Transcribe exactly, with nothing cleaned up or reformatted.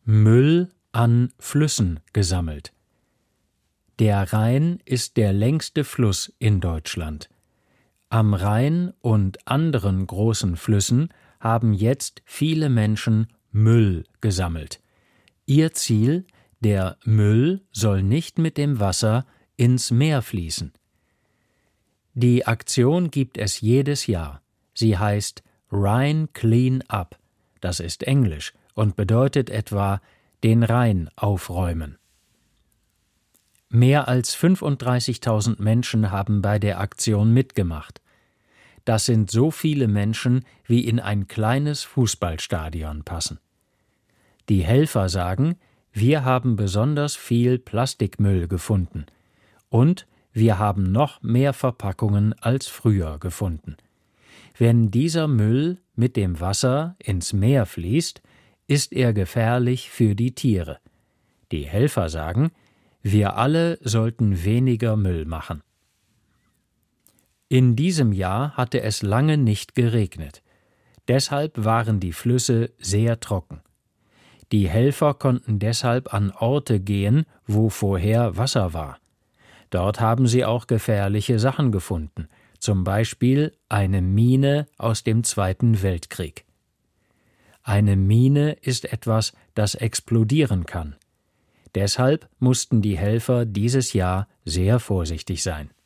Müll an Flüssen gesammelt. Der Rhein ist der längste Fluss in Deutschland. Am Rhein und anderen großen Flüssen haben jetzt viele Menschen Müll gesammelt. Ihr Ziel: der Müll soll nicht mit dem Wasser ins Meer fließen. Die Aktion gibt es jedes Jahr. Sie heißt Rhine Clean Up. Das ist Englisch und bedeutet etwa den Rhein aufräumen. Mehr als fünfunddreißigtausend Menschen haben bei der Aktion mitgemacht. Das sind so viele Menschen, wie in ein kleines Fußballstadion passen. Die Helfer sagen, wir haben besonders viel Plastikmüll gefunden und wir haben noch mehr Verpackungen als früher gefunden. Wenn dieser Müll mit dem Wasser ins Meer fließt, ist er gefährlich für die Tiere. Die Helfer sagen, wir alle sollten weniger Müll machen. In diesem Jahr hatte es lange nicht geregnet. Deshalb waren die Flüsse sehr trocken. Die Helfer konnten deshalb an Orte gehen, wo vorher Wasser war. Dort haben sie auch gefährliche Sachen gefunden, zum Beispiel eine Mine aus dem Zweiten Weltkrieg. Eine Mine ist etwas, das explodieren kann. Deshalb mussten die Helfer dieses Jahr sehr vorsichtig sein.